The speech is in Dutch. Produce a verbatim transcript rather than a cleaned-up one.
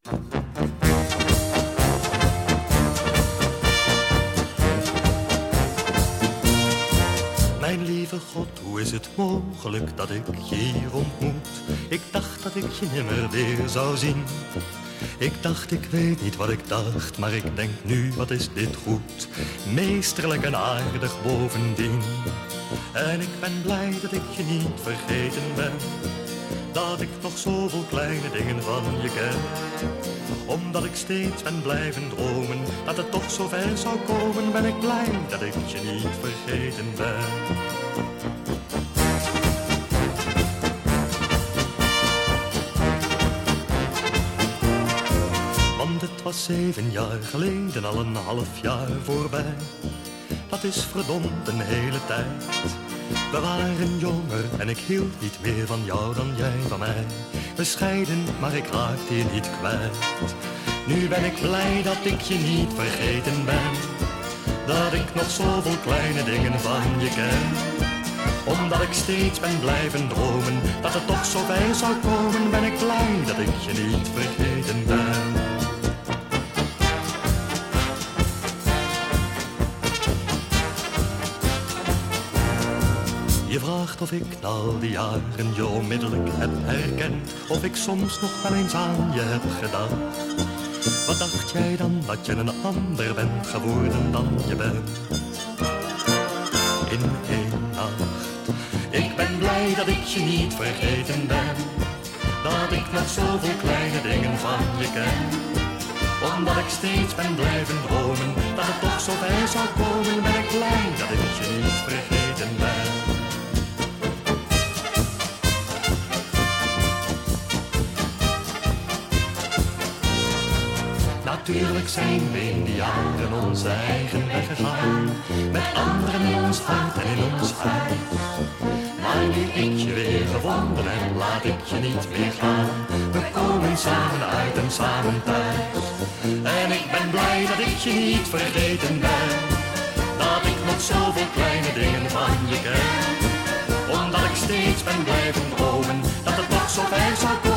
Mijn lieve God, hoe is het mogelijk dat ik je hier ontmoet? Ik dacht dat ik je nimmer weer zou zien. Ik dacht, ik weet niet wat ik dacht, maar ik denk nu, wat is dit goed? Meesterlijk en aardig bovendien. En ik ben blij dat ik je niet vergeten ben, dat ik nog zoveel kleine dingen van je ken. Omdat ik steeds ben blijven dromen, dat het toch zo ver zou komen, ben ik blij dat ik je niet vergeten ben. Want het was zeven jaar geleden, al een half jaar voorbij. Dat is verdomd een hele tijd. We waren jonger en ik hield niet meer van jou dan jij van mij. Bescheiden, maar ik raakte je niet kwijt. Nu ben ik blij dat ik je niet vergeten ben, dat ik nog zoveel kleine dingen van je ken. Omdat ik steeds ben blijven dromen, dat het toch zo ver zou komen, ben ik blij dat ik je niet vergeten ben. Je vraagt of ik na al die jaren je onmiddellijk heb herkend, of ik soms nog wel eens aan je heb gedacht. Wat dacht jij dan, dat je een ander bent geworden dan je bent? In één nacht. Ik ben blij dat ik je niet vergeten ben, dat ik nog zoveel kleine dingen van je ken. Omdat ik steeds ben blijven dromen, dat het toch zo ver zou komen, ben ik blij dat ik je niet vergeten ben. Natuurlijk zijn we in die jaren onze eigen weg gegaan, met anderen in ons hart en in ons huis. Maar nu ik je weer gevonden heb, laat ik je niet meer gaan. We komen samen uit en samen thuis. En ik ben blij dat ik je niet vergeten ben, dat ik nog zoveel kleine dingen van je ken. Omdat ik steeds ben blijven dromen, dat het toch zo ver zou komen.